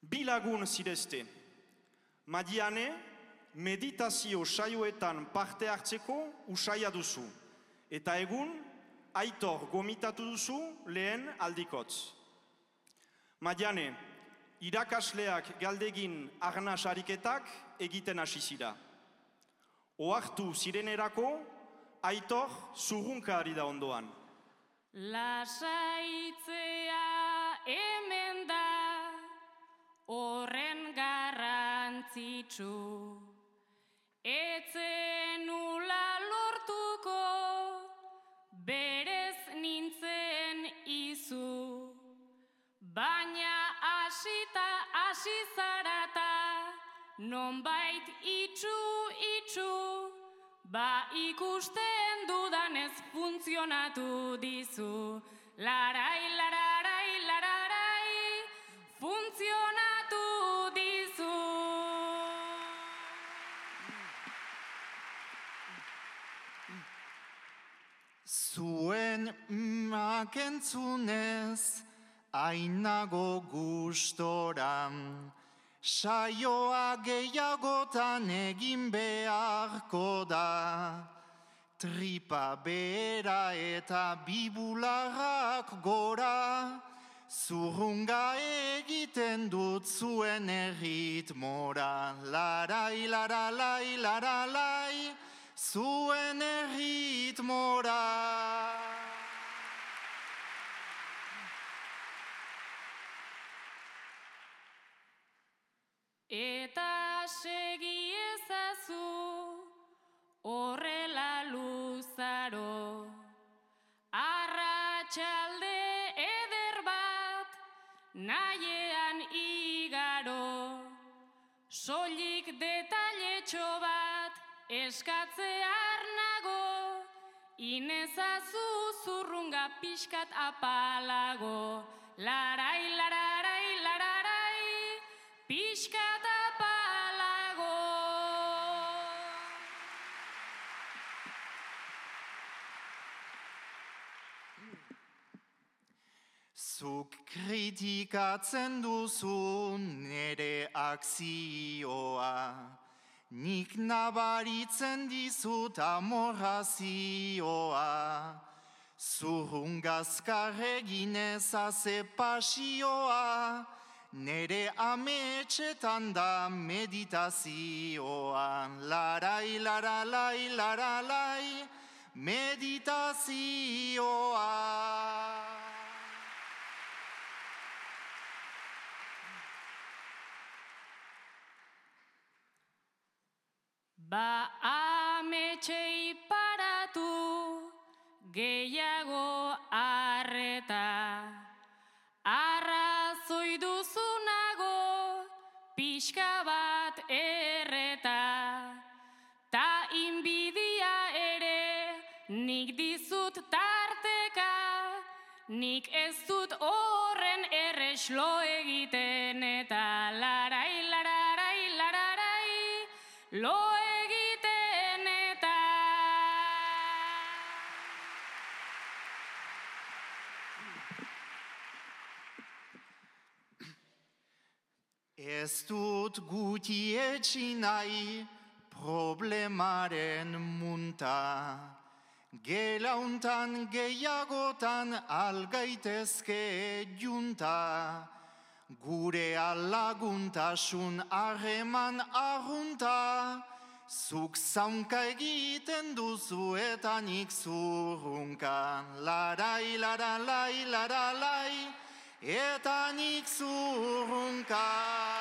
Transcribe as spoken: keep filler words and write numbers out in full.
Bilagun zirezte. Madiane, meditazio saioetan parte hartzeko usaia duzu. Eta egun, Aitor gomitatu duzu lehen aldikotz. Madiane, irakasleak galdegin arnas ariketak egiten hasi zira. Ohartu zirenerako, Aitor zurrunka ari da ondoan. Lasaitzea hemen da, horren garrantzitsu. Etzen nula lortuko, berez nintzen izu. Baina asita hasi zarata, nonbait itxu itxu. Ba ikusten dudanez funtzionatu dizu. Larai, lararai, lararai, funtzionatu dizu. Zuen makentzunez, ainago gustoran, saioa gehiagotan egin beharko da. Tripa bera eta bibularrak gora, zurrunga egiten dut zuen erritmora. Larai, laralai, laralai, zuen erritmora. Eta segi ezazu horrela luzaro, arratsalde eder bat nahiean igaro, soilik detailetxo bat eskatzear nago, inezazu zurrunga pixkat apalago. Larai, lararai, lararai, pixkat apalago. Zuk kritikatzen duzu nere akzioa, nik nabaritzen dizut amorrazioa. Zurrungazkar egin ezaze pasioa, nere ametxetan da meditazioa. Larai, laralai, laralai, meditazioa. Ba ametxei paratu, gehiago arreta. Arrazoi duzunago, pixka bat erreta. Ta inbidia ere, nik dizut tarteka. Nik ez dut horren erreslo egiten eta larai, lararai, lararai, lo egiten eta. Ez dut guti etxi nahi problemaren munta, gelauntan gehiagotan algaitezke junta, gure alaguntasun harreman arrunta, zuk zaunka egiten duzu eta nik zurrunka. Larai, laralai, laralai, eta nik zurrunka.